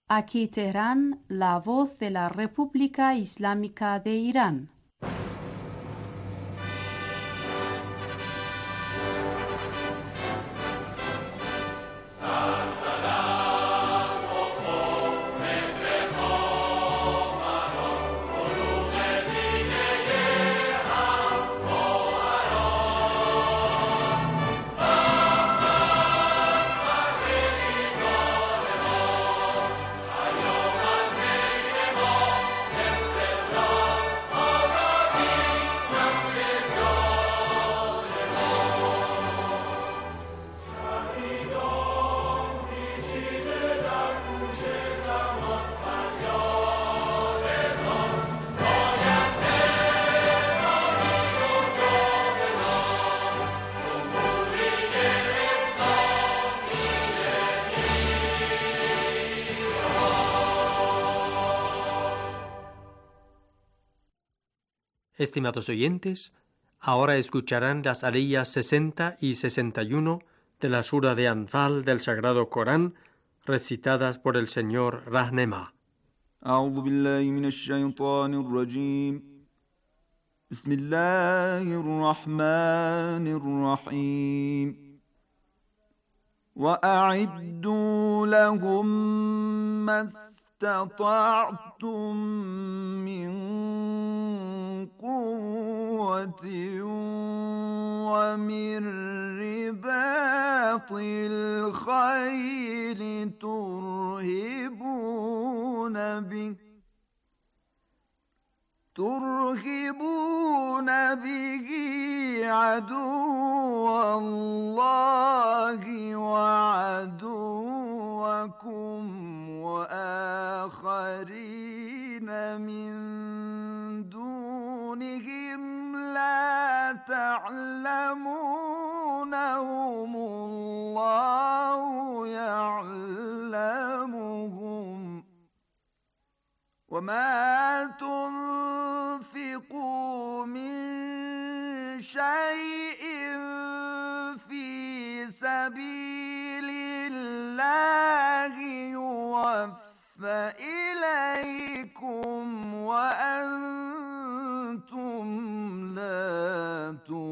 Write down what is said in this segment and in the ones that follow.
Aquí Teherán, la voz de la República Islámica de Irán. Estimados oyentes, ahora escucharán las aliyas 60 y 61 de la sura de Anfal del Sagrado Corán, recitadas por el señor Rahnema. أعوذ بالله من الشيطان الرجيم بسم الله الرحمن الرحيم وأعدوا لهم ما استطعتم من قوة ومن رباط الخيل ترهبون به عدو الله وعدوكم وآخرين من دونهم لا تعلمونهم الله يعلمهم وما تنفقوا من شيء في سبيل الله يوفى إليكم وأنتم لا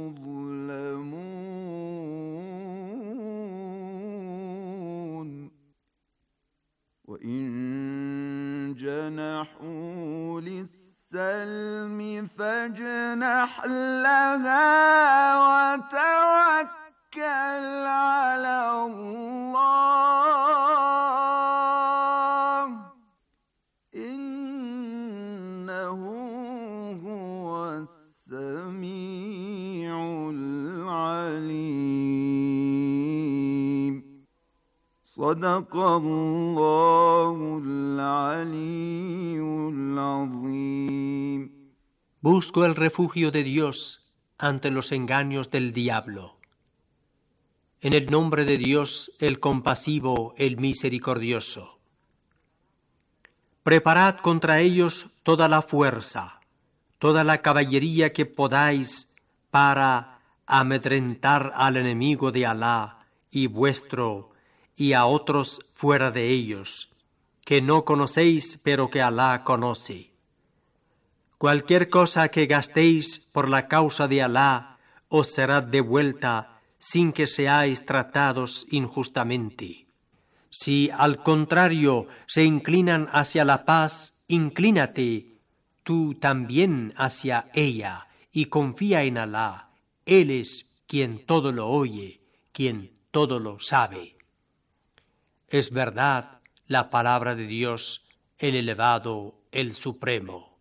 تظلمون وإن جنحوا للسلم فاجنح لها وتوكل على الله إنه هو السميع العليم صدق الله العلي العظيم. Busco el refugio de Dios ante los engaños del diablo. En el nombre de Dios, el compasivo, el misericordioso. Preparad contra ellos toda la fuerza, toda la caballería que podáis para amedrentar al enemigo de Alá y vuestro y a otros fuera de ellos, que no conocéis pero que Alá conoce. Cualquier cosa que gastéis por la causa de Alá os será devuelta sin que seáis tratados injustamente. Si al contrario se inclinan hacia la paz, inclínate tú también hacia ella y confía en Alá. Él es quien todo lo oye, quien todo lo sabe. Es verdad la palabra de Dios, el elevado, el supremo.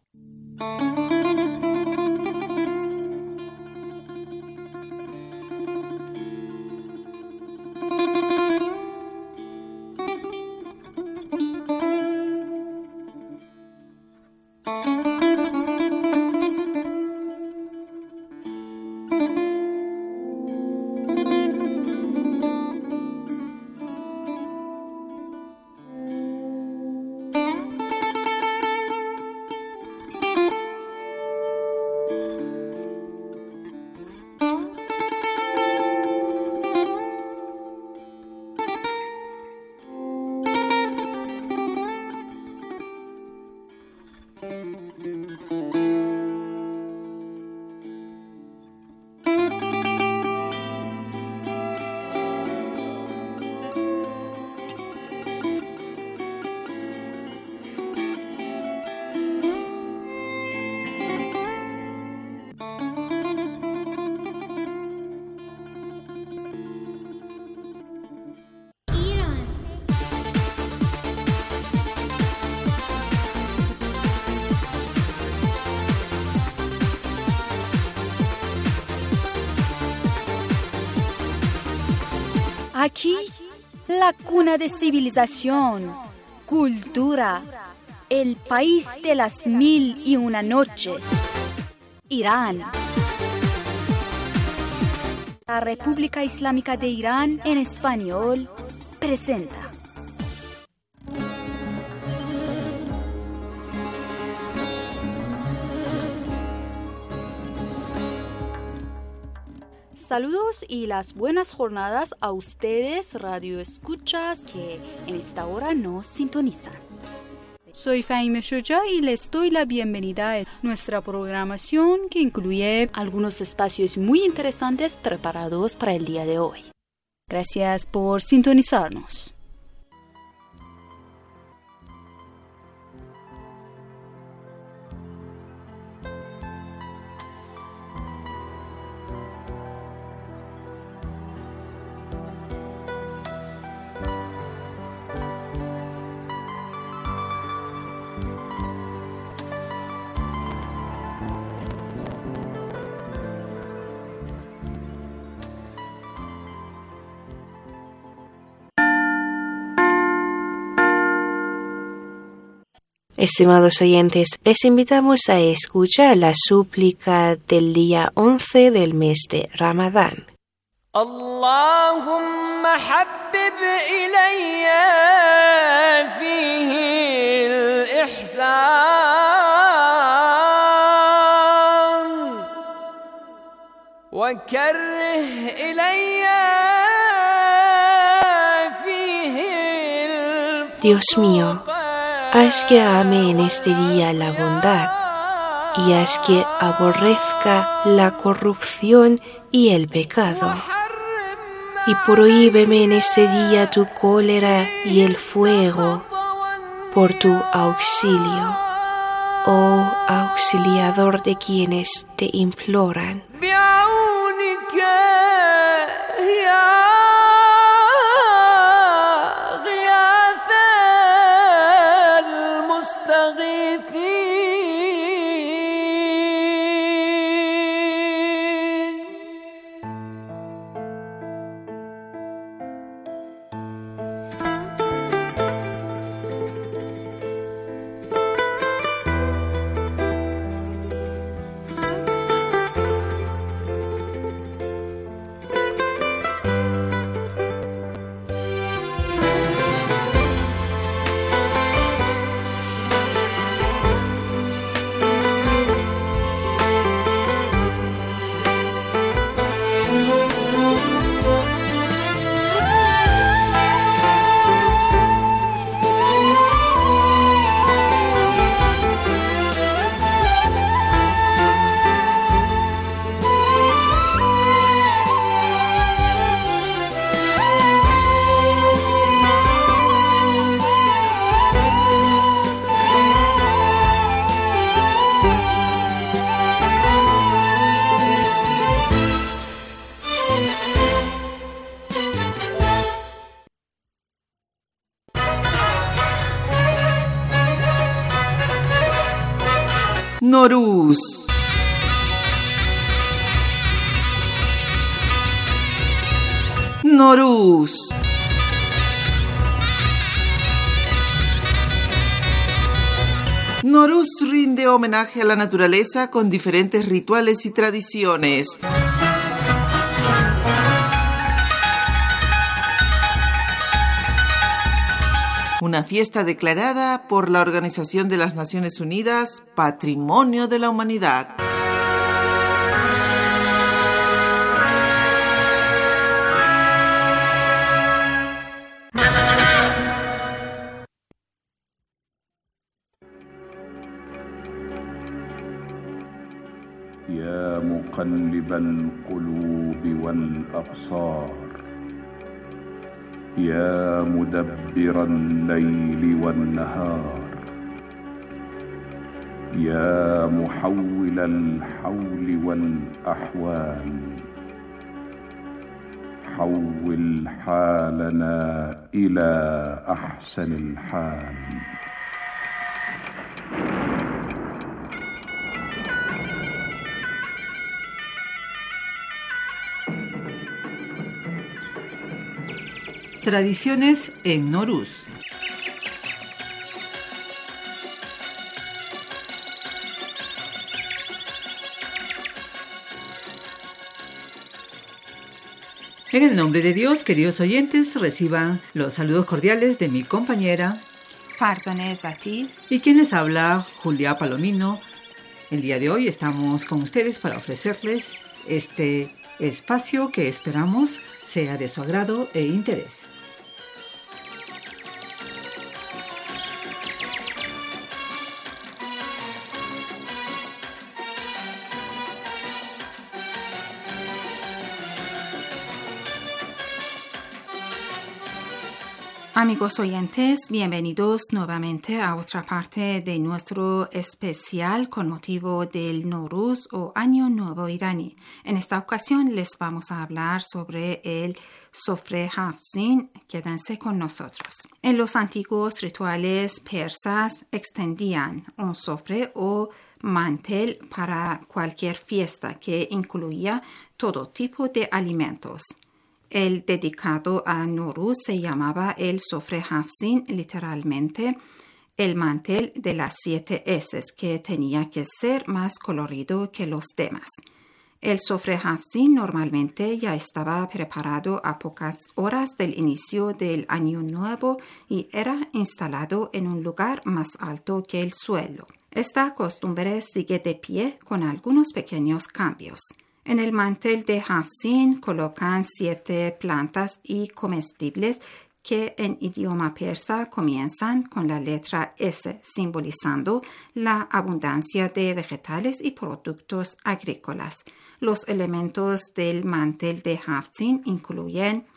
Aquí, la cuna de civilización, cultura, el país de las 1001 noches, Irán. La República Islámica de Irán en español presenta. Saludos y las buenas jornadas a ustedes, radio escuchas, que en esta hora nos sintonizan. Soy Fahime Shoja y les doy la bienvenida a nuestra programación que incluye algunos espacios muy interesantes preparados para el día de hoy. Gracias por sintonizarnos. Estimados oyentes, les invitamos a escuchar la súplica del día 11 del mes de Ramadán. Allahumma habbib ilayya fihi al-ihsan wa karrih ilayya fihi al-fujur. Dios mío, haz que ame en este día la bondad y haz que aborrezca la corrupción y el pecado. Y prohíbeme en este día tu cólera y el fuego por tu auxilio, oh auxiliador de quienes te imploran. Noruz. Noruz. Noruz rinde homenaje a la naturaleza con diferentes rituales y tradiciones. Una fiesta declarada por la Organización de las Naciones Unidas Patrimonio de la Humanidad. يا مقلب القلوب والأبصار يا مدبر الليل والنهار يا محول الحول والأحوال حول حالنا إلى أحسن الحال. Tradiciones en Nowruz. En el nombre de Dios, queridos oyentes, reciban los saludos cordiales de mi compañera Farzaneh Zati y quien les habla, Julia Palomino. El día de hoy estamos con ustedes para ofrecerles este espacio que esperamos sea de su agrado e interés. Amigos oyentes, bienvenidos nuevamente a otra parte de nuestro especial con motivo del Nowruz o Año Nuevo iraní. En esta ocasión les vamos a hablar sobre el sofre hafzin. Quédense con nosotros. En los antiguos rituales persas extendían un sofre o mantel para cualquier fiesta que incluía todo tipo de alimentos. El dedicado a Nowruz se llamaba el sofre hafzin, literalmente el mantel de las 7 S, que tenía que ser más colorido que los demás. El sofre hafzin normalmente ya estaba preparado a pocas horas del inicio del Año Nuevo y era instalado en un lugar más alto que el suelo. Esta costumbre sigue de pie con algunos pequeños cambios. En el mantel de hafzin colocan 7 plantas y comestibles que en idioma persa comienzan con la letra S, simbolizando la abundancia de vegetales y productos agrícolas. Los elementos del mantel de hafzin incluyen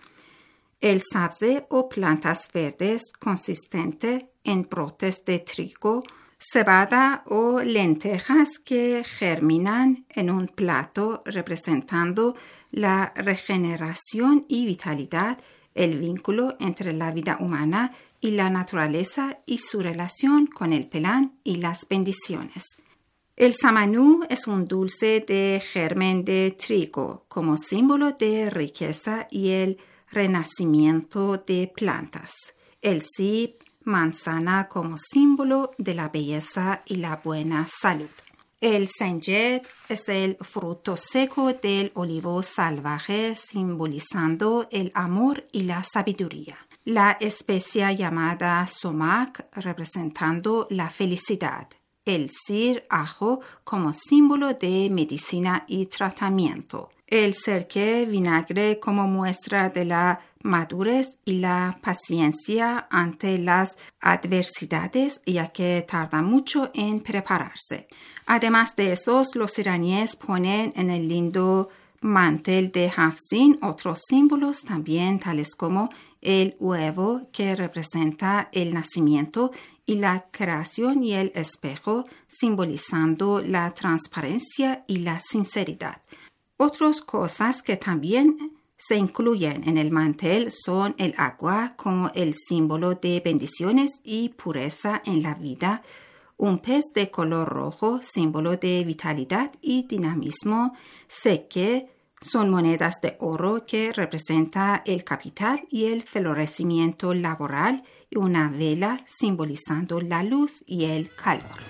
el sabze o plantas verdes consistente en brotes de trigo, cebada o lentejas que germinan en un plato representando la regeneración y vitalidad, el vínculo entre la vida humana y la naturaleza y su relación con el pelán y las bendiciones. El samanú es un dulce de germen de trigo como símbolo de riqueza y el renacimiento de plantas. El sib, manzana como símbolo de la belleza y la buena salud. El senjet es el fruto seco del olivo salvaje, simbolizando el amor y la sabiduría. La especia llamada sumac, representando la felicidad. El sir, ajo, como símbolo de medicina y tratamiento. El serke, vinagre, como muestra de la madurez y la paciencia ante las adversidades, ya que tarda mucho en prepararse. Además de esos, los iraníes ponen en el lindo mantel de hafzin otros símbolos también, tales como el huevo, que representa el nacimiento, y la creación, y el espejo, simbolizando la transparencia y la sinceridad. Otras cosas que también se incluyen en el mantel son el agua como el símbolo de bendiciones y pureza en la vida, un pez de color rojo, símbolo de vitalidad y dinamismo, seque, son monedas de oro que representa el capital y el florecimiento laboral, y una vela simbolizando la luz y el calor.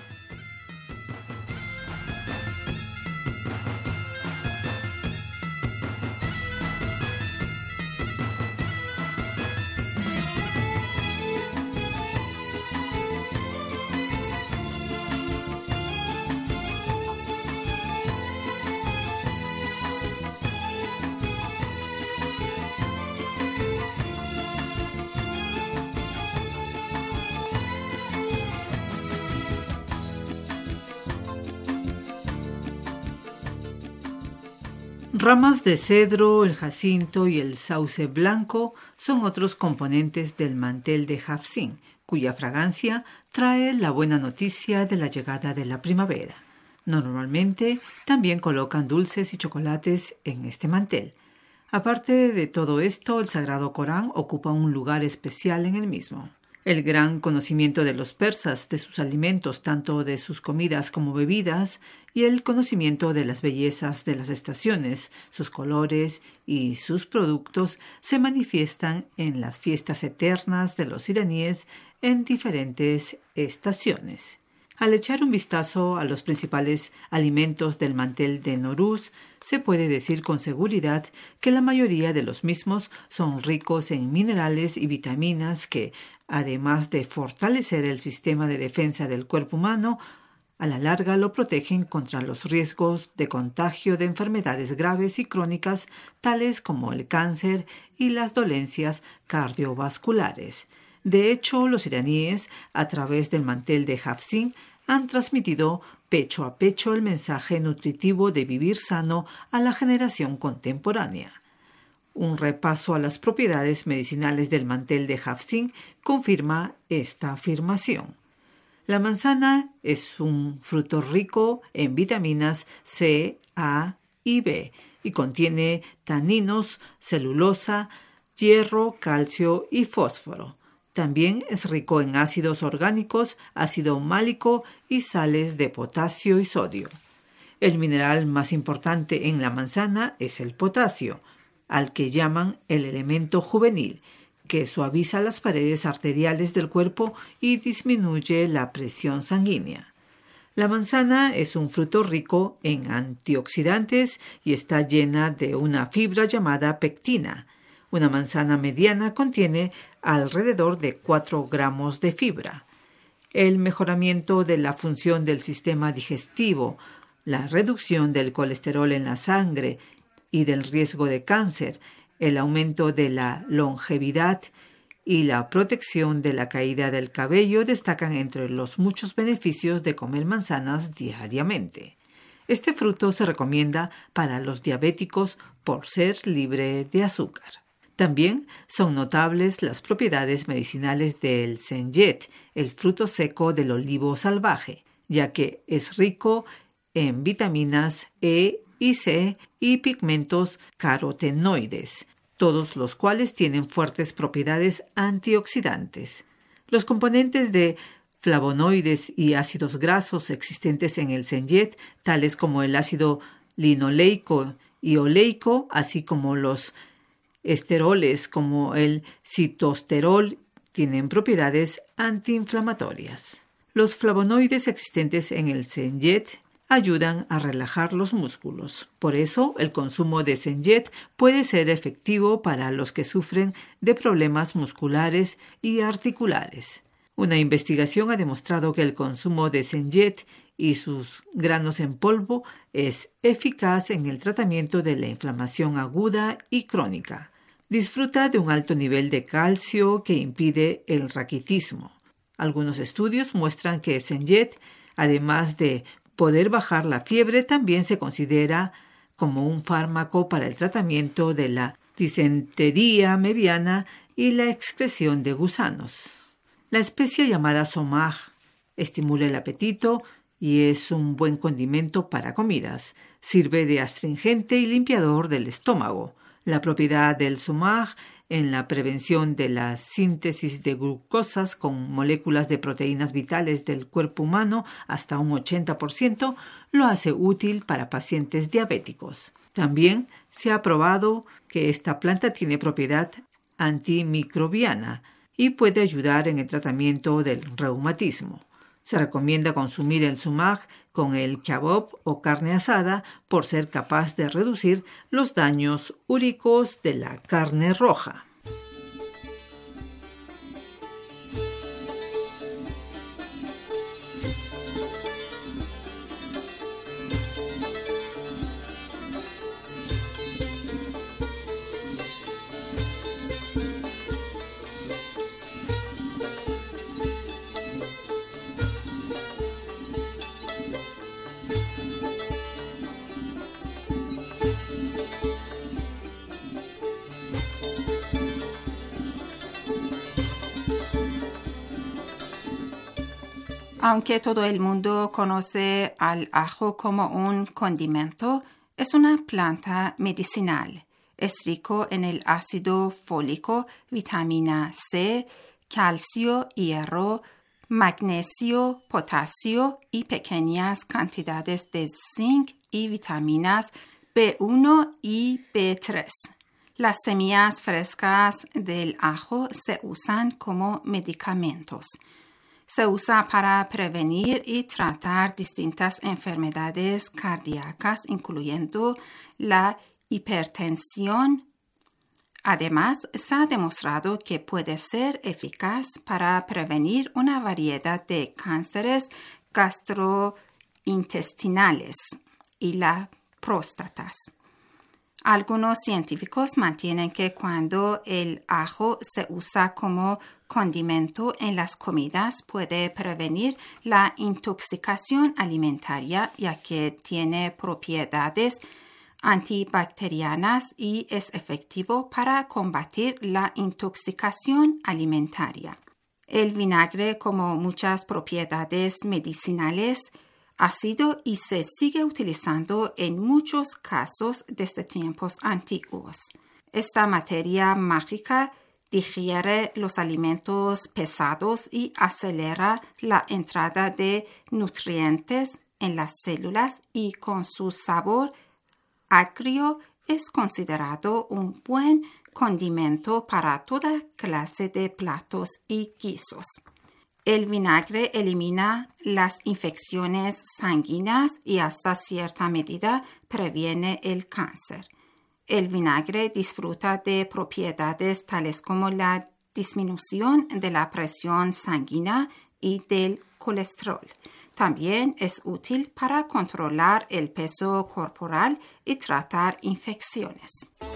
Ramas de cedro, el jacinto y el sauce blanco son otros componentes del mantel de hafzin, cuya fragancia trae la buena noticia de la llegada de la primavera. Normalmente también colocan dulces y chocolates en este mantel. Aparte de todo esto, el Sagrado Corán ocupa un lugar especial en el mismo. El gran conocimiento de los persas de sus alimentos, tanto de sus comidas como bebidas, y el conocimiento de las bellezas de las estaciones, sus colores y sus productos se manifiestan en las fiestas eternas de los iraníes en diferentes estaciones. Al echar un vistazo a los principales alimentos del mantel de Nowruz, se puede decir con seguridad que la mayoría de los mismos son ricos en minerales y vitaminas que, además de fortalecer el sistema de defensa del cuerpo humano, a la larga lo protegen contra los riesgos de contagio de enfermedades graves y crónicas, tales como el cáncer y las dolencias cardiovasculares. De hecho, los iraníes, a través del mantel de Hafsin, han transmitido pecho a pecho el mensaje nutritivo de vivir sano a la generación contemporánea. Un repaso a las propiedades medicinales del mantel de Hafsin confirma esta afirmación. La manzana es un fruto rico en vitaminas C, A y B y contiene taninos, celulosa, hierro, calcio y fósforo. También es rico en ácidos orgánicos, ácido málico y sales de potasio y sodio. El mineral más importante en la manzana es el potasio, al que llaman el elemento juvenil, que suaviza las paredes arteriales del cuerpo y disminuye la presión sanguínea. La manzana es un fruto rico en antioxidantes y está llena de una fibra llamada pectina. Una manzana mediana contiene alrededor de 4 gramos de fibra. El mejoramiento de la función del sistema digestivo, la reducción del colesterol en la sangre y del riesgo de cáncer, el aumento de la longevidad y la protección de la caída del cabello destacan entre los muchos beneficios de comer manzanas diariamente. Este fruto se recomienda para los diabéticos por ser libre de azúcar. También son notables las propiedades medicinales del senjet, el fruto seco del olivo salvaje, ya que es rico en vitaminas E y C y pigmentos carotenoides, todos los cuales tienen fuertes propiedades antioxidantes. Los componentes de flavonoides y ácidos grasos existentes en el senjet, tales como el ácido linoleico y oleico, así como los esteroles como el citosterol, tienen propiedades antiinflamatorias. Los flavonoides existentes en el senjet ayudan a relajar los músculos. Por eso, el consumo de senjet puede ser efectivo para los que sufren de problemas musculares y articulares. Una investigación ha demostrado que el consumo de senjet y sus granos en polvo es eficaz en el tratamiento de la inflamación aguda y crónica. Disfruta de un alto nivel de calcio que impide el raquitismo. Algunos estudios muestran que senjet, además de poder bajar la fiebre, también se considera como un fármaco para el tratamiento de la disentería mediana y la excreción de gusanos. La especia llamada somaj estimula el apetito y es un buen condimento para comidas. Sirve de astringente y limpiador del estómago. La propiedad del somaj en la prevención de la síntesis de glucosas con moléculas de proteínas vitales del cuerpo humano hasta un 80% lo hace útil para pacientes diabéticos. También se ha probado que esta planta tiene propiedad antimicrobiana y puede ayudar en el tratamiento del reumatismo. Se recomienda consumir el somaj con el kebab o carne asada por ser capaz de reducir los daños úricos de la carne roja. Aunque todo el mundo conoce al ajo como un condimento, es una planta medicinal. Es rico en el ácido fólico, vitamina C, calcio, hierro, magnesio, potasio y pequeñas cantidades de zinc y vitaminas B1 y B3. Las semillas frescas del ajo se usan como medicamentos. Se usa para prevenir y tratar distintas enfermedades cardíacas, incluyendo la hipertensión. Además, se ha demostrado que puede ser eficaz para prevenir una variedad de cánceres gastrointestinales y la próstata. Algunos científicos mantienen que cuando el ajo se usa como condimento en las comidas puede prevenir la intoxicación alimentaria, ya que tiene propiedades antibacterianas y es efectivo para combatir la intoxicación alimentaria. El vinagre, como muchas propiedades medicinales, ha sido y se sigue utilizando en muchos casos desde tiempos antiguos. Esta materia mágica digiere los alimentos pesados y acelera la entrada de nutrientes en las células y con su sabor agrio es considerado un buen condimento para toda clase de platos y guisos. El vinagre elimina las infecciones sanguíneas y hasta cierta medida previene el cáncer. El vinagre disfruta de propiedades tales como la disminución de la presión sanguínea y del colesterol. También es útil para controlar el peso corporal y tratar infecciones.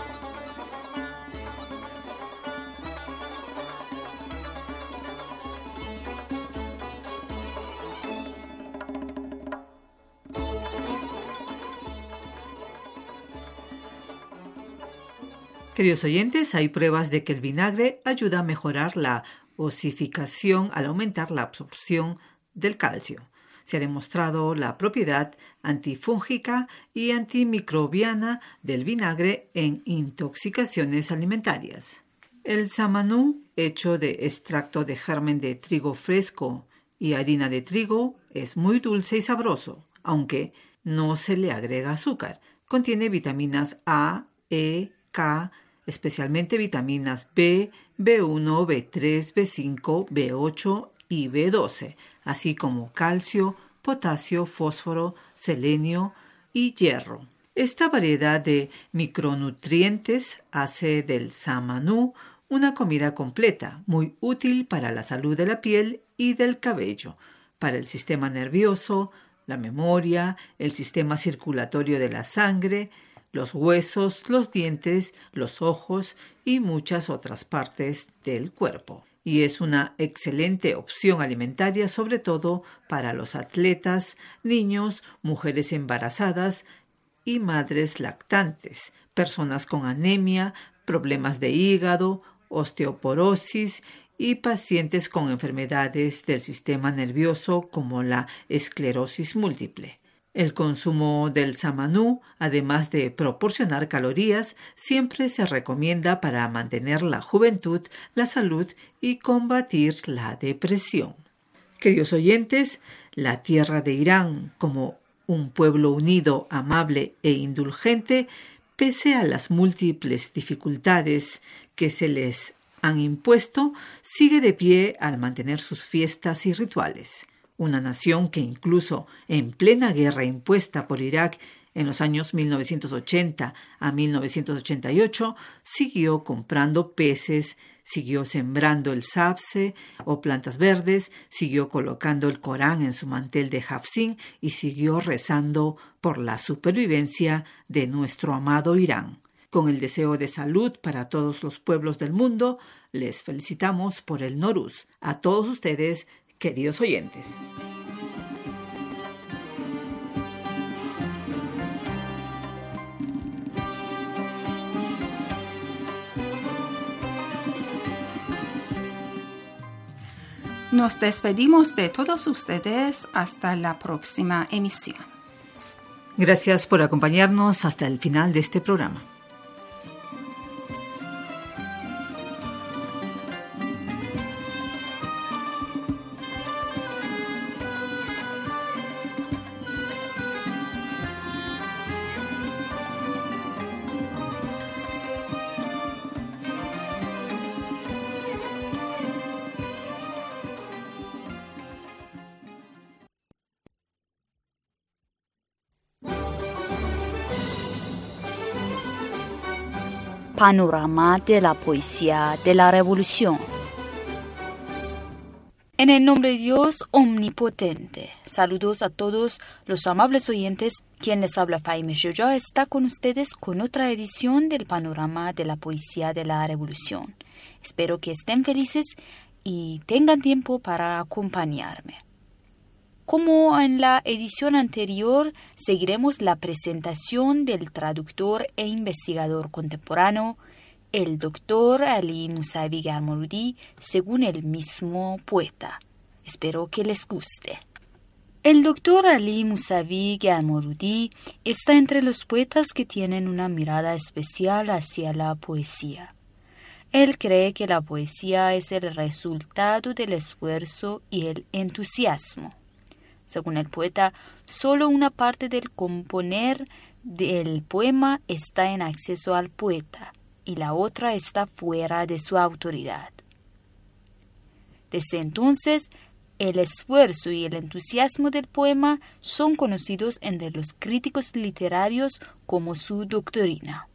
Queridos oyentes, hay pruebas de que el vinagre ayuda a mejorar la osificación al aumentar la absorción del calcio. Se ha demostrado la propiedad antifúngica y antimicrobiana del vinagre en intoxicaciones alimentarias. El samanú, hecho de extracto de germen de trigo fresco y harina de trigo, es muy dulce y sabroso, aunque no se le agrega azúcar. Contiene vitaminas A, E, K, especialmente vitaminas B, B1, B3, B5, B8 y B12, así como calcio, potasio, fósforo, selenio y hierro. Esta variedad de micronutrientes hace del samanú una comida completa, muy útil para la salud de la piel y del cabello, para el sistema nervioso, la memoria, el sistema circulatorio de la sangre, los huesos, los dientes, los ojos y muchas otras partes del cuerpo. Y es una excelente opción alimentaria, sobre todo para los atletas, niños, mujeres embarazadas y madres lactantes, personas con anemia, problemas de hígado, osteoporosis y pacientes con enfermedades del sistema nervioso como la esclerosis múltiple. El consumo del samanú, además de proporcionar calorías, siempre se recomienda para mantener la juventud, la salud y combatir la depresión. Queridos oyentes, la tierra de Irán, como un pueblo unido, amable e indulgente, pese a las múltiples dificultades que se les han impuesto, sigue de pie al mantener sus fiestas y rituales. Una nación que incluso en plena guerra impuesta por Irak en los años 1980 a 1988 siguió comprando peces, siguió sembrando el sabze o plantas verdes, siguió colocando el Corán en su mantel de Hafsin y siguió rezando por la supervivencia de nuestro amado Irán. Con el deseo de salud para todos los pueblos del mundo, les felicitamos por el Noruz. A todos ustedes, queridos oyentes. Nos despedimos de todos ustedes hasta la próxima emisión. Gracias por acompañarnos hasta el final de este programa. panorama de la poesía de la revolución. En el nombre de Dios omnipotente, saludos a todos los amables oyentes. Quien les habla, Faime Jojo, está con ustedes con otra edición del panorama de la poesía de la revolución. Espero que estén felices y tengan tiempo para acompañarme. Como en la edición anterior, seguiremos la presentación del traductor e investigador contemporáneo, el doctor Ali Musavi Garmoludi, según el mismo poeta. Espero que les guste. El doctor Ali Musavi Garmoludi está entre los poetas que tienen una mirada especial hacia la poesía. Él cree que la poesía es el resultado del esfuerzo y el entusiasmo. Según el poeta, solo una parte del componer del poema está en acceso al poeta y la otra está fuera de su autoridad. Desde entonces, el esfuerzo y el entusiasmo del poema son conocidos entre los críticos literarios como su doctrina.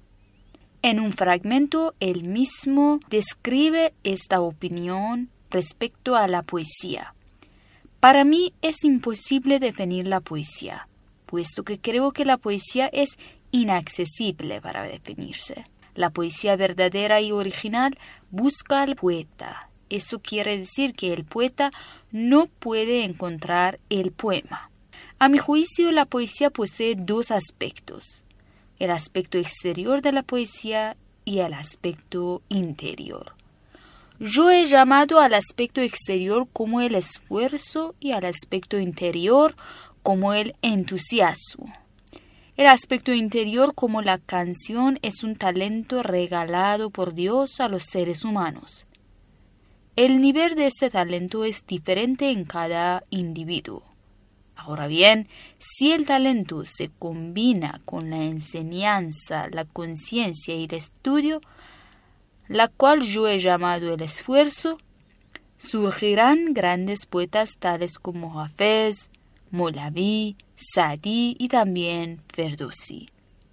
En un fragmento, él mismo describe esta opinión respecto a la poesía. Para mí es imposible definir la poesía, puesto que creo que la poesía es inaccesible para definirse. La poesía verdadera y original busca al poeta. Eso quiere decir que el poeta no puede encontrar el poema. A mi juicio, la poesía posee dos aspectos: el aspecto exterior de la poesía y el aspecto interior. Yo he llamado al aspecto exterior como el esfuerzo y al aspecto interior como el entusiasmo. El aspecto interior como la canción es un talento regalado por Dios a los seres humanos. El nivel de este talento es diferente en cada individuo. Ahora bien, si el talento se combina con la enseñanza, la conciencia y el estudio, la cual yo he llamado el esfuerzo, surgirán grandes poetas tales como Hafez, Molavi, Saadi y también Ferdowsi.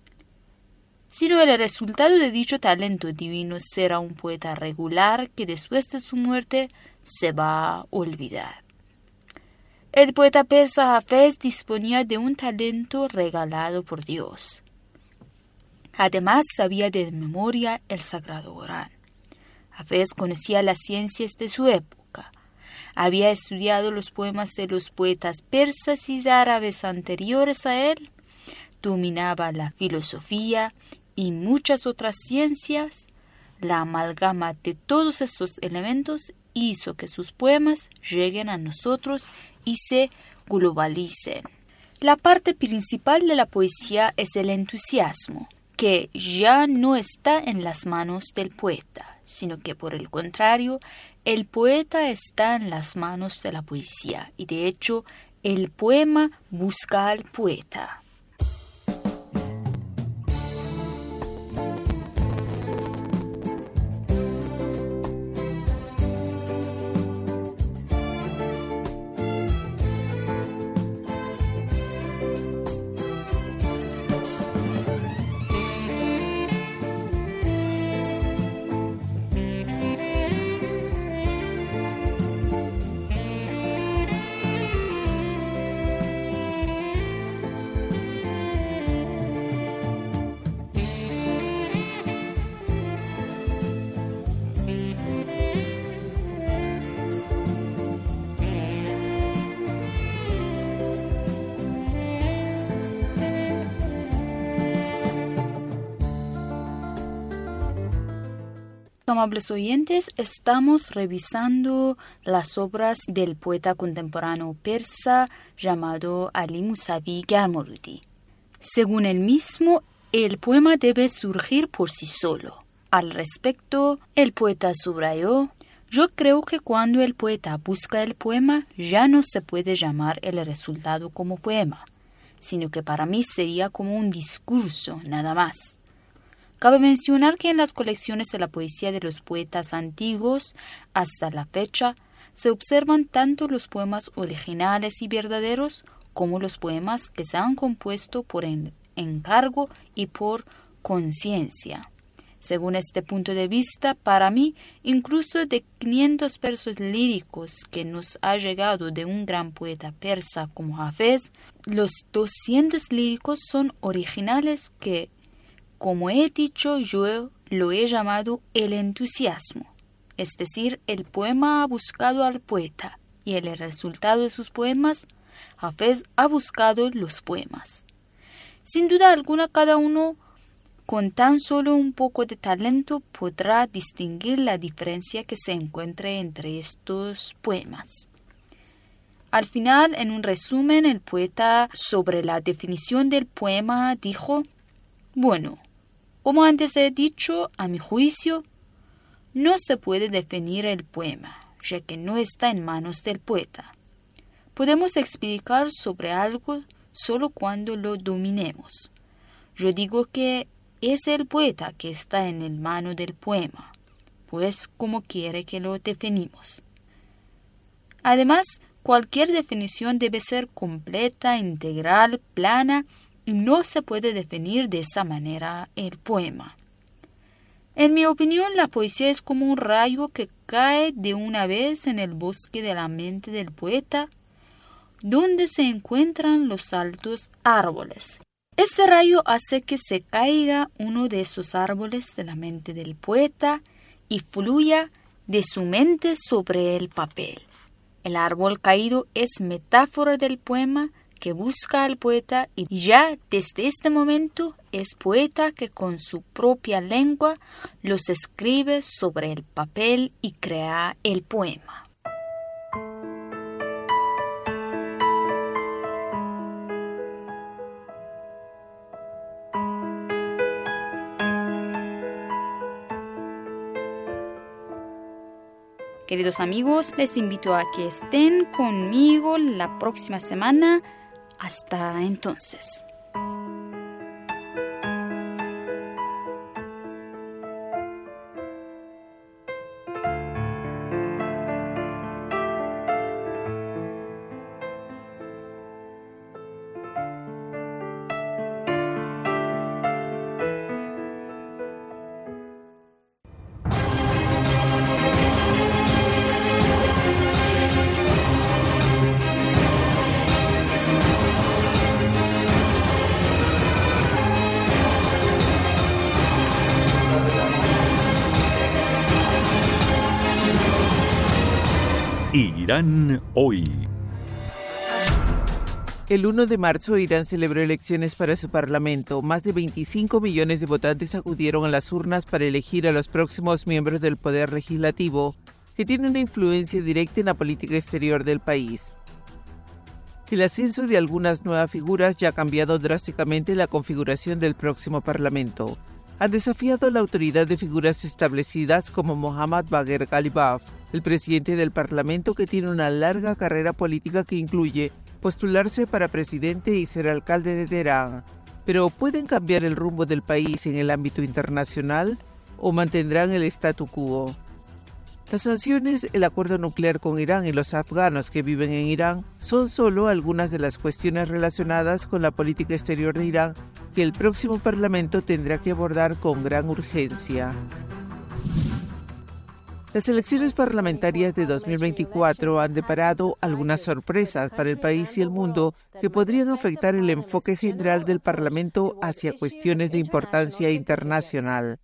Sino el resultado de dicho talento divino será un poeta regular que después de su muerte se va a olvidar. El poeta persa Hafez disponía de un talento regalado por Dios. Además, sabía de memoria el Sagrado Corán. Hafez conocía las ciencias de su época. Había estudiado los poemas de los poetas persas y árabes anteriores a él. Dominaba la filosofía y muchas otras ciencias. La amalgama de todos estos elementos hizo que sus poemas lleguen a nosotros y se globalicen. La parte principal de la poesía es el entusiasmo, que ya no está en las manos del poeta, sino que por el contrario, el poeta está en las manos de la poesía y de hecho el poema busca al poeta. Amables oyentes, estamos revisando las obras del poeta contemporáneo persa llamado Ali Musavi Garmoludi. Según él mismo, el poema debe surgir por sí solo. Al respecto, el poeta subrayó: yo creo que cuando el poeta busca el poema, ya no se puede llamar el resultado como poema, sino que para mí sería como un discurso, nada más. Cabe mencionar que en las colecciones de la poesía de los poetas antiguos, hasta la fecha, se observan tanto los poemas originales y verdaderos como los poemas que se han compuesto por encargo y por conciencia. Según este punto de vista, para mí, incluso de 500 versos líricos que nos ha llegado de un gran poeta persa como Hafez, los 200 líricos son originales que, como he dicho, yo lo he llamado el entusiasmo. Es decir, el poema ha buscado al poeta y el resultado de sus poemas, Hafez ha buscado los poemas. Sin duda alguna, cada uno con tan solo un poco de talento podrá distinguir la diferencia que se encuentra entre estos poemas. Al final, en un resumen, el poeta sobre la definición del poema dijo: bueno, como antes he dicho, a mi juicio, no se puede definir el poema, ya que no está en manos del poeta. Podemos explicar sobre algo solo cuando lo dominemos. Yo digo que es el poeta que está en el mano del poema, pues como quiere que lo definimos. Además, cualquier definición debe ser completa, integral, plana, y no se puede definir de esa manera el poema. En mi opinión, la poesía es como un rayo que cae de una vez en el bosque de la mente del poeta, donde se encuentran los altos árboles. Ese rayo hace que se caiga uno de esos árboles de la mente del poeta y fluya de su mente sobre el papel. El árbol caído es metáfora del poema que busca al poeta y ya desde este momento es poeta que con su propia lengua los escribe sobre el papel y crea el poema. Queridos amigos, les invito a que estén conmigo la próxima semana. Hasta entonces. Irán hoy. El 1 de marzo, Irán celebró elecciones para su parlamento. Más de 25 millones de votantes acudieron a las urnas para elegir a los próximos miembros del poder legislativo, que tienen una influencia directa en la política exterior del país. El ascenso de algunas nuevas figuras ya ha cambiado drásticamente la configuración del próximo parlamento. Han desafiado la autoridad de figuras establecidas como Mohammad Bagher Ghalibaf, el presidente del Parlamento, que tiene una larga carrera política que incluye postularse para presidente y ser alcalde de Teherán. Pero ¿pueden cambiar el rumbo del país en el ámbito internacional o mantendrán el statu quo? Las sanciones, el acuerdo nuclear con Irán y los afganos que viven en Irán son solo algunas de las cuestiones relacionadas con la política exterior de Irán que el próximo Parlamento tendrá que abordar con gran urgencia. Las elecciones parlamentarias de 2024 han deparado algunas sorpresas para el país y el mundo que podrían afectar el enfoque general del Parlamento hacia cuestiones de importancia internacional.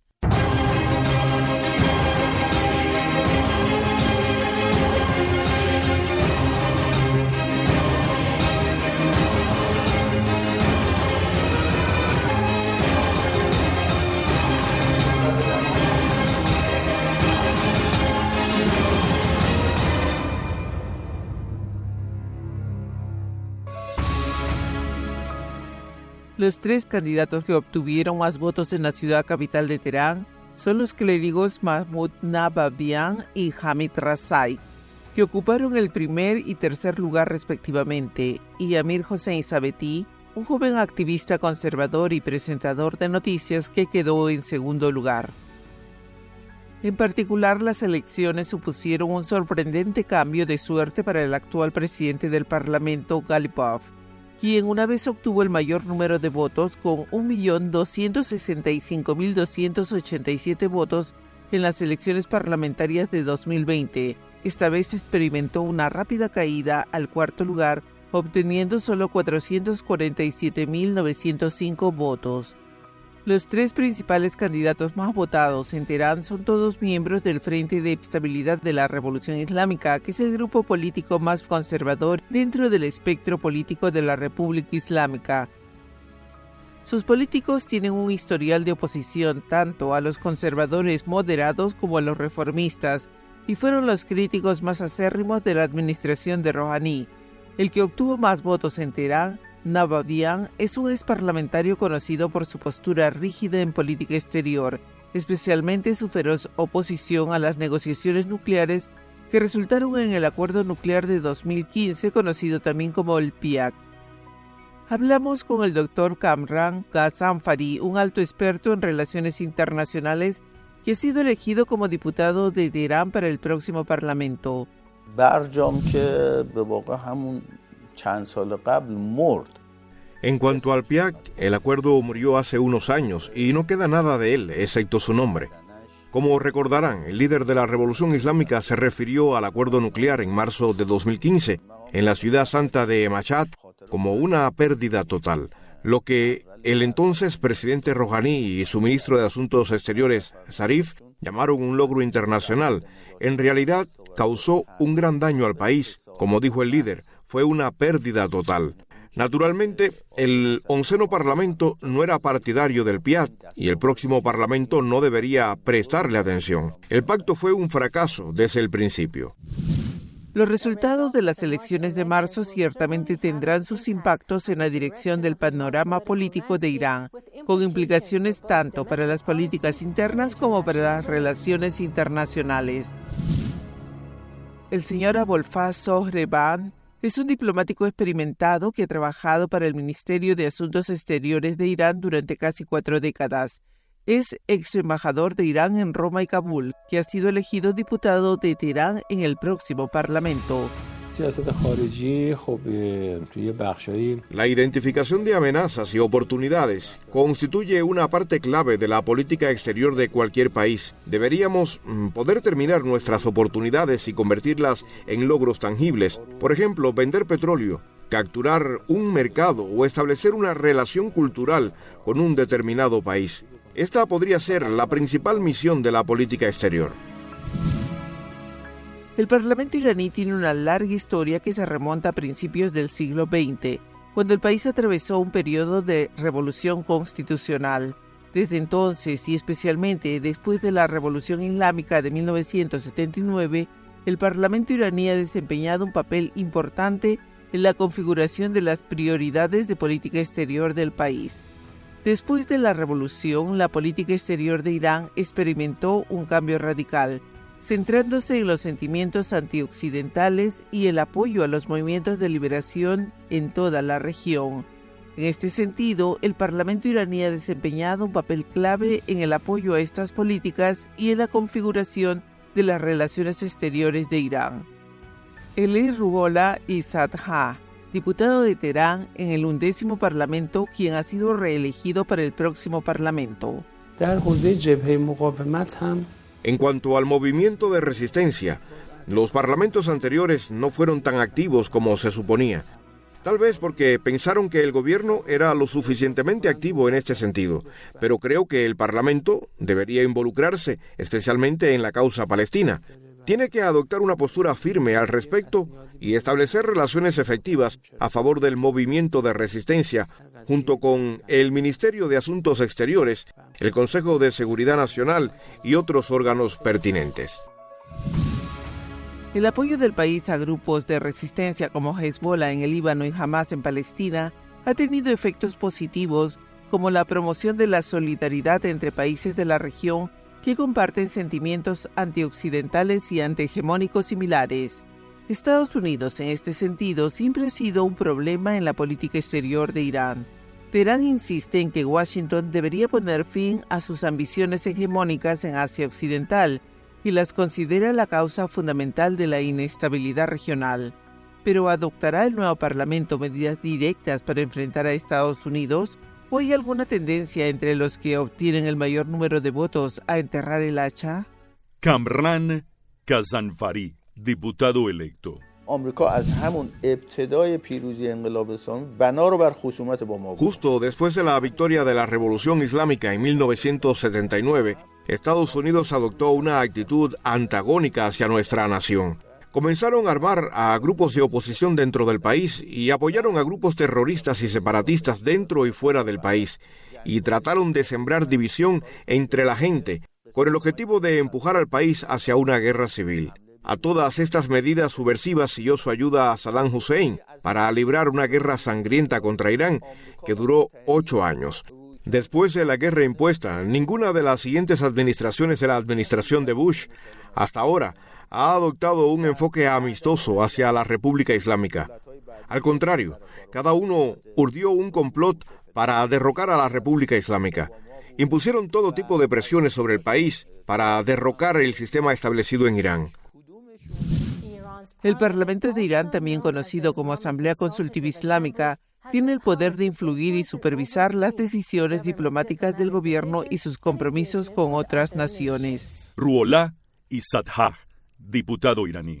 Los tres candidatos que obtuvieron más votos en la ciudad capital de Teherán son los clérigos Mahmoud Nabavian y Hamid Razai, que ocuparon el primer y tercer lugar respectivamente, y Amir Hossein Sabeti, un joven activista conservador y presentador de noticias que quedó en segundo lugar. En particular, las elecciones supusieron un sorprendente cambio de suerte para el actual presidente del Parlamento, Ghalibaf, quien una vez obtuvo el mayor número de votos con 1.265.287 votos en las elecciones parlamentarias de 2020. Esta vez experimentó una rápida caída al cuarto lugar, obteniendo solo 447.905 votos. Los tres principales candidatos más votados en Teherán son todos miembros del Frente de Estabilidad de la Revolución Islámica, que es el grupo político más conservador dentro del espectro político de la República Islámica. Sus políticos tienen un historial de oposición tanto a los conservadores moderados como a los reformistas, y fueron los críticos más acérrimos de la administración de Rouhani. El que obtuvo más votos en Teherán, Navabian, es un exparlamentario conocido por su postura rígida en política exterior, especialmente su feroz oposición a las negociaciones nucleares que resultaron en el acuerdo nuclear de 2015, conocido también como el PIAC. Hablamos con el Dr. Kamran Ghazanfari, un alto experto en relaciones internacionales que ha sido elegido como diputado de Teherán para el próximo Parlamento. En cuanto al PIAC, el acuerdo murió hace unos años y no queda nada de él, excepto su nombre. Como recordarán, el líder de la Revolución Islámica se refirió al acuerdo nuclear en marzo de 2015 en la ciudad santa de Mashhad como una pérdida total, lo que el entonces presidente Rouhani y su ministro de Asuntos Exteriores, Zarif, llamaron un logro internacional. En realidad, causó un gran daño al país. Como dijo el líder, fue una pérdida total. Naturalmente, el 11º Parlamento no era partidario del PIAC y el próximo Parlamento no debería prestarle atención. El pacto fue un fracaso desde el principio. Los resultados de las elecciones de marzo ciertamente tendrán sus impactos en la dirección del panorama político de Irán, con implicaciones tanto para las políticas internas como para las relaciones internacionales. El señor Abolfaz Sohreban es un diplomático experimentado que ha trabajado para el Ministerio de Asuntos Exteriores de Irán durante casi 4 décadas. Es ex embajador de Irán en Roma y Kabul, que ha sido elegido diputado de Teherán en el próximo Parlamento. La identificación de amenazas y oportunidades constituye una parte clave de la política exterior de cualquier país. Deberíamos poder terminar nuestras oportunidades y convertirlas en logros tangibles. Por ejemplo, vender petróleo, capturar un mercado o establecer una relación cultural con un determinado país. Esta podría ser la principal misión de la política exterior. El Parlamento iraní tiene una larga historia que se remonta a principios del siglo XX, cuando el país atravesó un periodo de revolución constitucional. Desde entonces, y especialmente después de la Revolución Islámica de 1979, el Parlamento iraní ha desempeñado un papel importante en la configuración de las prioridades de política exterior del país. Después de la revolución, la política exterior de Irán experimentó un cambio radical, centrándose en los sentimientos antioccidentales y el apoyo a los movimientos de liberación en toda la región. En este sentido, el Parlamento iraní ha desempeñado un papel clave en el apoyo a estas políticas y en la configuración de las relaciones exteriores de Irán. Eli Ruhollah Izzadja, diputado de Teherán en el 11º Parlamento, quien ha sido reelegido para el próximo Parlamento. En cuanto al movimiento de resistencia, los parlamentos anteriores no fueron tan activos como se suponía. Tal vez porque pensaron que el gobierno era lo suficientemente activo en este sentido, pero creo que el Parlamento debería involucrarse, especialmente en la causa palestina. Tiene que adoptar una postura firme al respecto y establecer relaciones efectivas a favor del movimiento de resistencia, junto con el Ministerio de Asuntos Exteriores, el Consejo de Seguridad Nacional y otros órganos pertinentes. El apoyo del país a grupos de resistencia como Hezbollah en el Líbano y Hamas en Palestina ha tenido efectos positivos, como la promoción de la solidaridad entre países de la región que comparten sentimientos antioccidentales y antihegemónicos similares. Estados Unidos, en este sentido, siempre ha sido un problema en la política exterior de Irán. Teherán insiste en que Washington debería poner fin a sus ambiciones hegemónicas en Asia Occidental y las considera la causa fundamental de la inestabilidad regional. Pero ¿adoptará el nuevo Parlamento medidas directas para enfrentar a Estados Unidos? ¿O hay alguna tendencia entre los que obtienen el mayor número de votos a enterrar el hacha? Kamran Ghazanfari, diputado electo. Justo después de la victoria de la Revolución Islámica en 1979, Estados Unidos adoptó una actitud antagónica hacia nuestra nación. Comenzaron a armar a grupos de oposición dentro del país y apoyaron a grupos terroristas y separatistas dentro y fuera del país, y trataron de sembrar división entre la gente, con el objetivo de empujar al país hacia una guerra civil. A todas estas medidas subversivas siguió su ayuda a Saddam Hussein para librar una guerra sangrienta contra Irán que duró 8 años. Después de la guerra impuesta, ninguna de las siguientes administraciones de la administración de Bush, hasta ahora, ha adoptado un enfoque amistoso hacia la República Islámica. Al contrario, cada uno urdió un complot para derrocar a la República Islámica. Impusieron todo tipo de presiones sobre el país para derrocar el sistema establecido en Irán. El Parlamento de Irán, también conocido como Asamblea Consultiva Islámica, tiene el poder de influir y supervisar las decisiones diplomáticas del gobierno y sus compromisos con otras naciones. Ruhollah Isadhah, diputado iraní.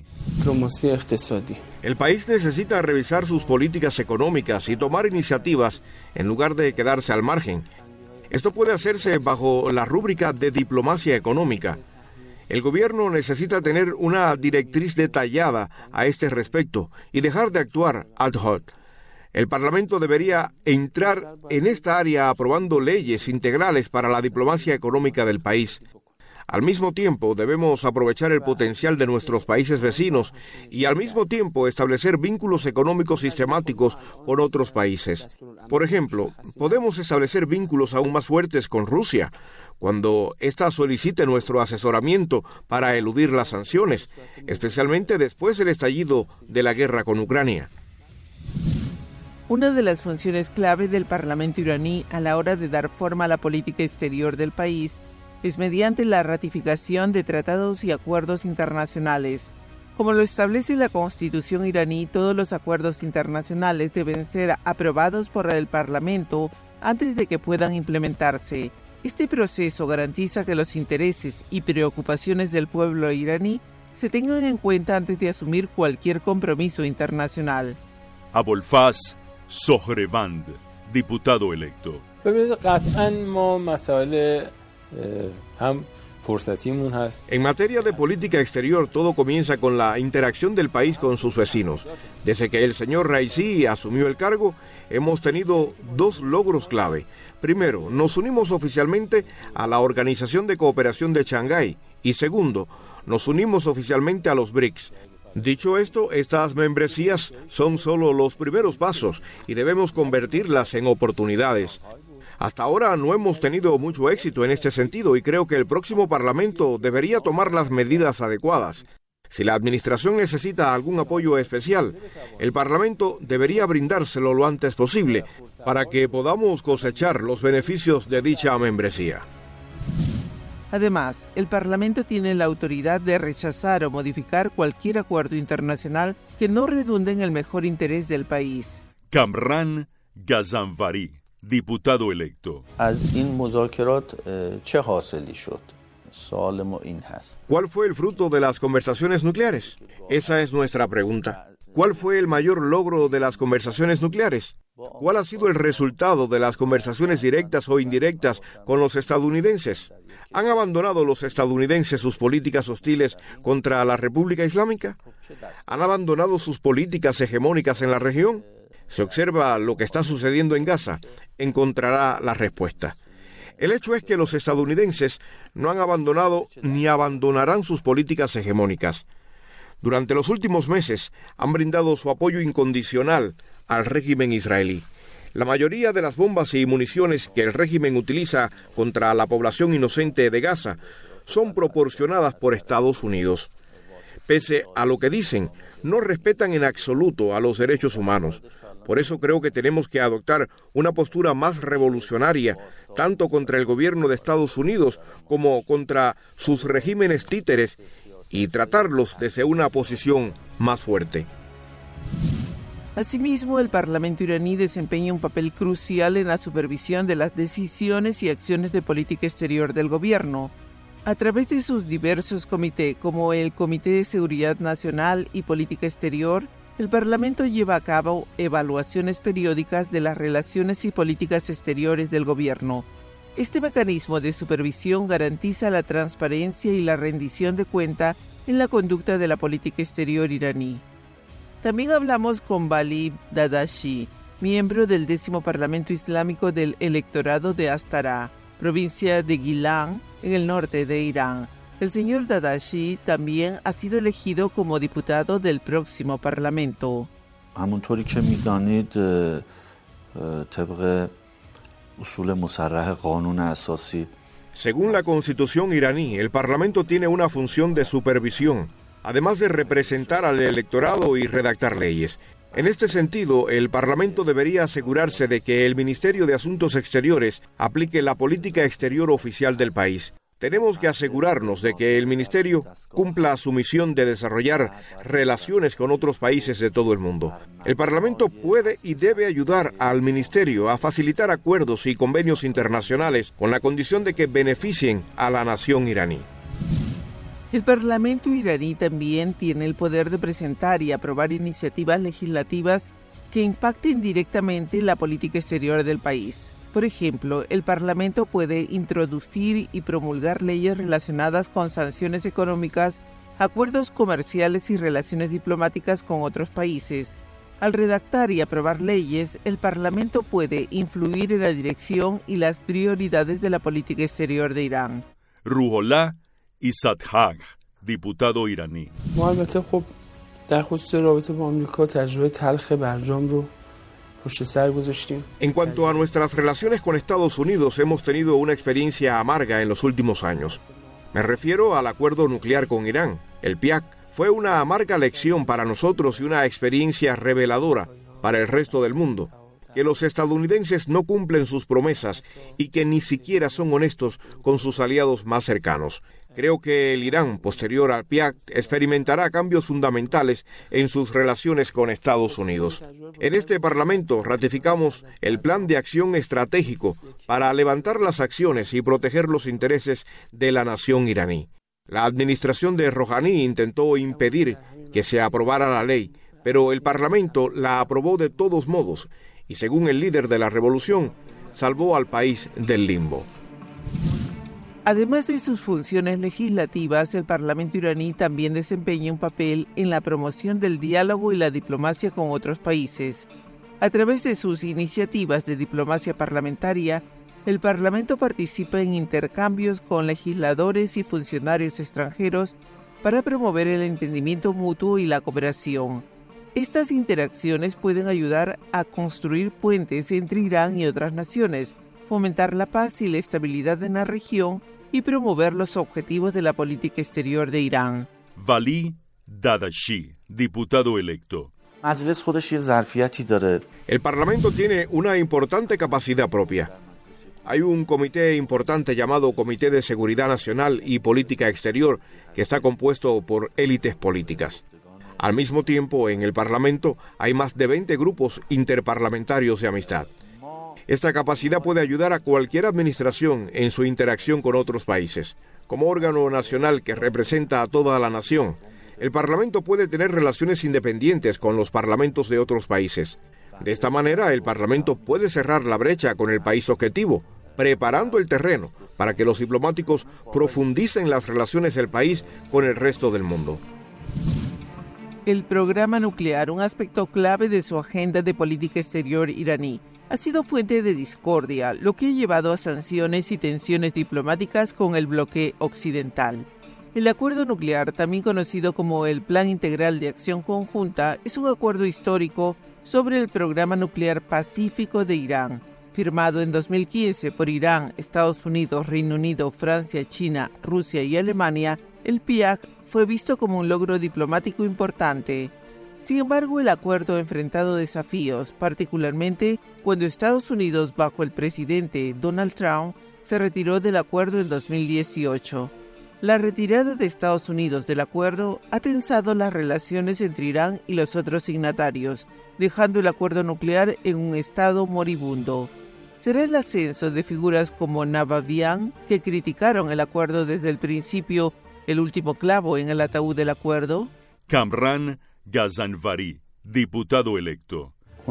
El país necesita revisar sus políticas económicas y tomar iniciativas en lugar de quedarse al margen. Esto puede hacerse bajo la rúbrica de diplomacia económica. El gobierno necesita tener una directriz detallada a este respecto y dejar de actuar ad hoc. El Parlamento debería entrar en esta área aprobando leyes integrales para la diplomacia económica del país. Al mismo tiempo, debemos aprovechar el potencial de nuestros países vecinos y al mismo tiempo establecer vínculos económicos sistemáticos con otros países. Por ejemplo, podemos establecer vínculos aún más fuertes con Rusia, cuando ésta solicite nuestro asesoramiento para eludir las sanciones, especialmente después del estallido de la guerra con Ucrania. Una de las funciones clave del Parlamento iraní a la hora de dar forma a la política exterior del país es mediante la ratificación de tratados y acuerdos internacionales. Como lo establece la Constitución iraní, todos los acuerdos internacionales deben ser aprobados por el Parlamento antes de que puedan implementarse. Este proceso garantiza que los intereses y preocupaciones del pueblo iraní se tengan en cuenta antes de asumir cualquier compromiso internacional. Abolfaz Sohrevand, diputado electo. En materia de política exterior, todo comienza con la interacción del país con sus vecinos. Desde que el señor Raisi asumió el cargo, hemos tenido 2 logros clave. Primero, nos unimos oficialmente a la Organización de Cooperación de Shanghái y segundo, nos unimos oficialmente a los BRICS. Dicho esto, estas membresías son solo los primeros pasos y debemos convertirlas en oportunidades. Hasta ahora no hemos tenido mucho éxito en este sentido y creo que el próximo Parlamento debería tomar las medidas adecuadas. Si la Administración necesita algún apoyo especial, el Parlamento debería brindárselo lo antes posible para que podamos cosechar los beneficios de dicha membresía. Además, el Parlamento tiene la autoridad de rechazar o modificar cualquier acuerdo internacional que no redunde en el mejor interés del país. Kamran Ghazanfari, diputado electo. ¿Cuál fue el fruto de las conversaciones nucleares? Esa es nuestra pregunta. ¿Cuál fue el mayor logro de las conversaciones nucleares? ¿Cuál ha sido el resultado de las conversaciones directas o indirectas con los estadounidenses? ¿Han abandonado los estadounidenses sus políticas hostiles contra la República Islámica? ¿Han abandonado sus políticas hegemónicas en la región? Si observa lo que está sucediendo en Gaza, encontrará la respuesta. El hecho es que los estadounidenses no han abandonado ni abandonarán sus políticas hegemónicas. Durante los últimos meses han brindado su apoyo incondicional al régimen israelí. La mayoría de las bombas y municiones que el régimen utiliza contra la población inocente de Gaza son proporcionadas por Estados Unidos. Pese a lo que dicen, no respetan en absoluto a los derechos humanos. Por eso creo que tenemos que adoptar una postura más revolucionaria, tanto contra el gobierno de Estados Unidos como contra sus regímenes títeres, y tratarlos desde una posición más fuerte. Asimismo, el Parlamento iraní desempeña un papel crucial en la supervisión de las decisiones y acciones de política exterior del gobierno, a través de sus diversos comités, como el Comité de Seguridad Nacional y Política Exterior. El Parlamento lleva a cabo evaluaciones periódicas de las relaciones y políticas exteriores del gobierno. Este mecanismo de supervisión garantiza la transparencia y la rendición de cuenta en la conducta de la política exterior iraní. También hablamos con Vali Dadashi, miembro del 10º Parlamento Islámico del electorado de Astara, provincia de Gilan, en el norte de Irán. El señor Dadashi también ha sido elegido como diputado del próximo Parlamento. Según la Constitución iraní, el Parlamento tiene una función de supervisión, además de representar al electorado y redactar leyes. En este sentido, el Parlamento debería asegurarse de que el Ministerio de Asuntos Exteriores aplique la política exterior oficial del país. Tenemos que asegurarnos de que el Ministerio cumpla su misión de desarrollar relaciones con otros países de todo el mundo. El Parlamento puede y debe ayudar al Ministerio a facilitar acuerdos y convenios internacionales con la condición de que beneficien a la nación iraní. El Parlamento iraní también tiene el poder de presentar y aprobar iniciativas legislativas que impacten directamente la política exterior del país. Por ejemplo, el Parlamento puede introducir y promulgar leyes relacionadas con sanciones económicas, acuerdos comerciales y relaciones diplomáticas con otros países. Al redactar y aprobar leyes, el Parlamento puede influir en la dirección y las prioridades de la política exterior de Irán. Ruhollah Isathag, diputado iraní. En cuanto a nuestras relaciones con Estados Unidos, hemos tenido una experiencia amarga en los últimos años. Me refiero al acuerdo nuclear con Irán. El PIAC fue una amarga lección para nosotros y una experiencia reveladora para el resto del mundo. Que los estadounidenses no cumplen sus promesas y que ni siquiera son honestos con sus aliados más cercanos. Creo que el Irán, posterior al PIAC, experimentará cambios fundamentales en sus relaciones con Estados Unidos. En este Parlamento ratificamos el Plan de Acción Estratégico para levantar las acciones y proteger los intereses de la nación iraní. La administración de Rouhani intentó impedir que se aprobara la ley, pero el Parlamento la aprobó de todos modos y, según el líder de la revolución, salvó al país del limbo. Además de sus funciones legislativas, el Parlamento iraní también desempeña un papel en la promoción del diálogo y la diplomacia con otros países. A través de sus iniciativas de diplomacia parlamentaria, el Parlamento participa en intercambios con legisladores y funcionarios extranjeros para promover el entendimiento mutuo y la cooperación. Estas interacciones pueden ayudar a construir puentes entre Irán y otras naciones, fomentar la paz y la estabilidad en la región y promover los objetivos de la política exterior de Irán. Vali Dadashi, diputado electo. El Parlamento tiene una importante capacidad propia. Hay un comité importante llamado Comité de Seguridad Nacional y Política Exterior que está compuesto por élites políticas. Al mismo tiempo, en el Parlamento hay más de 20 grupos interparlamentarios de amistad. Esta capacidad puede ayudar a cualquier administración en su interacción con otros países. Como órgano nacional que representa a toda la nación, el Parlamento puede tener relaciones independientes con los parlamentos de otros países. De esta manera, el Parlamento puede cerrar la brecha con el país objetivo, preparando el terreno para que los diplomáticos profundicen las relaciones del país con el resto del mundo. El programa nuclear, un aspecto clave de su agenda de política exterior iraní, ha sido fuente de discordia, lo que ha llevado a sanciones y tensiones diplomáticas con el bloque occidental. El acuerdo nuclear, también conocido como el Plan Integral de Acción Conjunta, es un acuerdo histórico sobre el programa nuclear pacífico de Irán, firmado en 2015 por Irán, Estados Unidos, Reino Unido, Francia, China, Rusia y Alemania. El PIAC fue visto como un logro diplomático importante. Sin embargo, el acuerdo ha enfrentado desafíos, particularmente cuando Estados Unidos, bajo el presidente Donald Trump, se retiró del acuerdo en 2018. La retirada de Estados Unidos del acuerdo ha tensado las relaciones entre Irán y los otros signatarios, dejando el acuerdo nuclear en un estado moribundo. ¿Será el ascenso de figuras como Navabian, que criticaron el acuerdo desde el principio, el último clavo en el ataúd del acuerdo? Kamran Ghazanvari, diputado electo.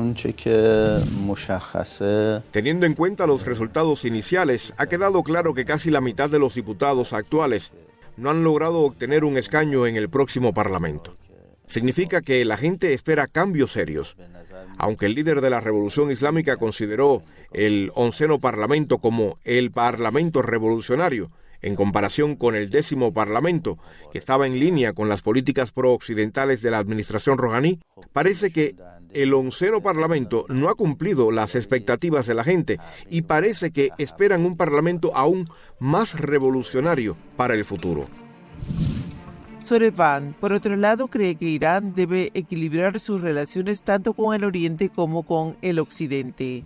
Teniendo en cuenta los resultados iniciales, ha quedado claro que casi la mitad de los diputados actuales no han logrado obtener un escaño en el próximo Parlamento. Significa que la gente espera cambios serios. Aunque el líder de la Revolución Islámica consideró el 11º Parlamento como el Parlamento revolucionario, en comparación con el 10º Parlamento, que estaba en línea con las políticas pro-occidentales de la administración Rohani, parece que el 11º Parlamento no ha cumplido las expectativas de la gente y parece que esperan un Parlamento aún más revolucionario para el futuro. Sorevan, por otro lado, cree que Irán debe equilibrar sus relaciones tanto con el Oriente como con el Occidente.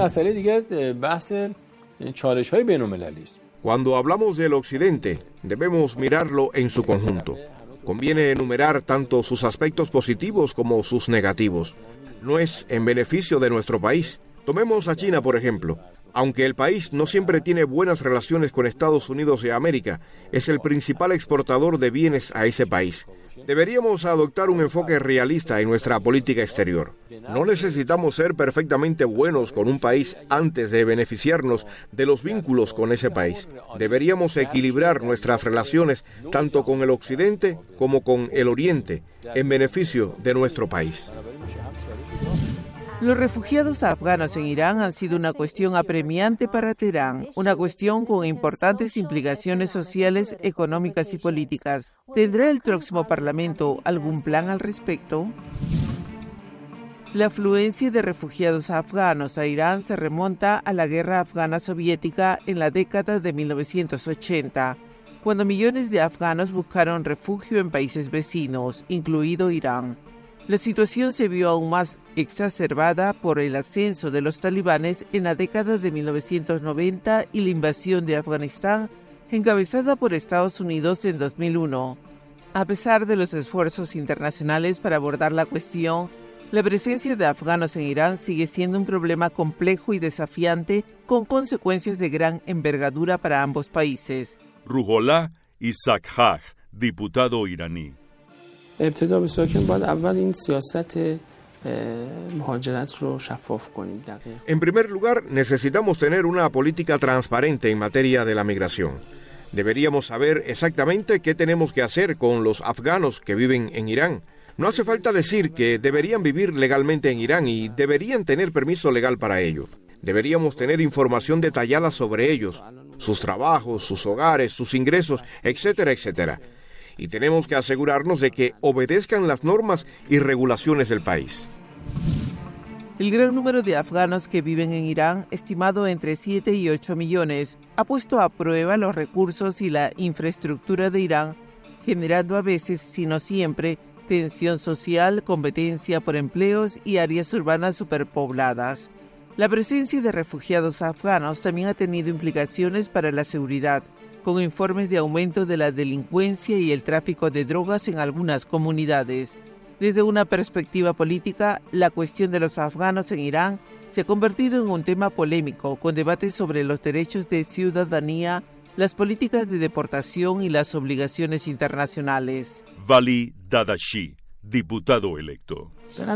Cuando hablamos del Occidente, debemos mirarlo en su conjunto. Conviene enumerar tanto sus aspectos positivos como sus negativos. No es en beneficio de nuestro país. Tomemos a China, por ejemplo. Aunque el país no siempre tiene buenas relaciones con Estados Unidos de América, es el principal exportador de bienes a ese país. Deberíamos adoptar un enfoque realista en nuestra política exterior. No necesitamos ser perfectamente buenos con un país antes de beneficiarnos de los vínculos con ese país. Deberíamos equilibrar nuestras relaciones tanto con el Occidente como con el Oriente, en beneficio de nuestro país. Los refugiados afganos en Irán han sido una cuestión apremiante para Teherán, una cuestión con importantes implicaciones sociales, económicas y políticas. ¿Tendrá el próximo Parlamento algún plan al respecto? La afluencia de refugiados afganos a Irán se remonta a la guerra afgana soviética en la década de 1980, cuando millones de afganos buscaron refugio en países vecinos, incluido Irán. La situación se vio aún más exacerbada por el ascenso de los talibanes en la década de 1990 y la invasión de Afganistán, encabezada por Estados Unidos en 2001. A pesar de los esfuerzos internacionales para abordar la cuestión, la presencia de afganos en Irán sigue siendo un problema complejo y desafiante, con consecuencias de gran envergadura para ambos países. Ruhollah Isakhag, diputado iraní. En primer lugar, necesitamos tener una política transparente en materia de la migración. Deberíamos saber exactamente qué tenemos que hacer con los afganos que viven en Irán. No hace falta decir que deberían vivir legalmente en Irán y deberían tener permiso legal para ello. Deberíamos tener información detallada sobre ellos, sus trabajos, sus hogares, sus ingresos, etcétera, etcétera. Y tenemos que asegurarnos de que obedezcan las normas y regulaciones del país. El gran número de afganos que viven en Irán, estimado entre 7 y 8 millones, ha puesto a prueba los recursos y la infraestructura de Irán, generando a veces, si no siempre, tensión social, competencia por empleos y áreas urbanas superpobladas. La presencia de refugiados afganos también ha tenido implicaciones para la seguridad, con informes de aumento de la delincuencia y el tráfico de drogas en algunas comunidades. Desde una perspectiva política, la cuestión de los afganos en Irán se ha convertido en un tema polémico, con debates sobre los derechos de ciudadanía, las políticas de deportación y las obligaciones internacionales. Vali Dadashi, diputado electo.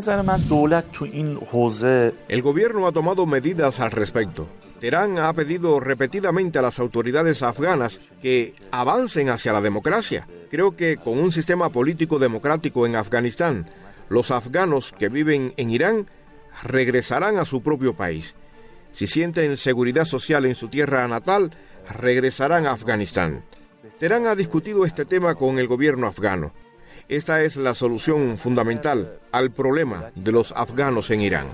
El gobierno ha tomado medidas al respecto. Teherán ha pedido repetidamente a las autoridades afganas que avancen hacia la democracia. Creo que con un sistema político democrático en Afganistán, los afganos que viven en Irán regresarán a su propio país. Si sienten seguridad social en su tierra natal, regresarán a Afganistán. Teherán ha discutido este tema con el gobierno afgano. Esta es la solución fundamental al problema de los afganos en Irán.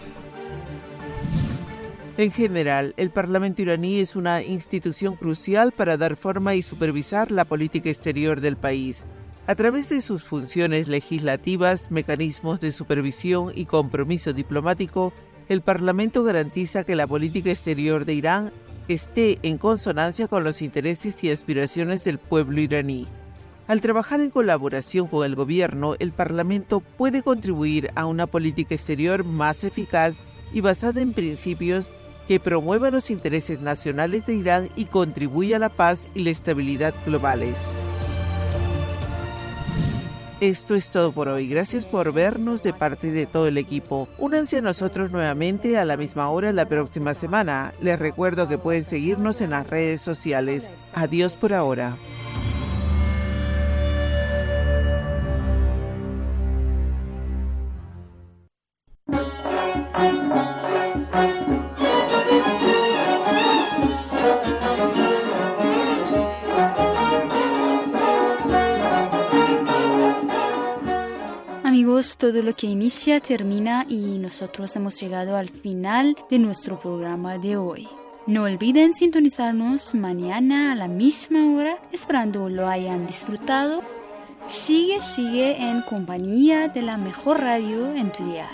En general, el Parlamento iraní es una institución crucial para dar forma y supervisar la política exterior del país. A través de sus funciones legislativas, mecanismos de supervisión y compromiso diplomático, el Parlamento garantiza que la política exterior de Irán esté en consonancia con los intereses y aspiraciones del pueblo iraní. Al trabajar en colaboración con el gobierno, el Parlamento puede contribuir a una política exterior más eficaz y basada en principios que promueva los intereses nacionales de Irán y contribuya a la paz y la estabilidad globales. Esto es todo por hoy. Gracias por vernos de parte de todo el equipo. Únanse a nosotros nuevamente a la misma hora la próxima semana. Les recuerdo que pueden seguirnos en las redes sociales. Adiós por ahora. Amigos, todo lo que inicia termina y nosotros hemos llegado al final de nuestro programa de hoy. No olviden sintonizarnos mañana a la misma hora, esperando lo hayan disfrutado. Sigue en compañía de la mejor radio en tu dial.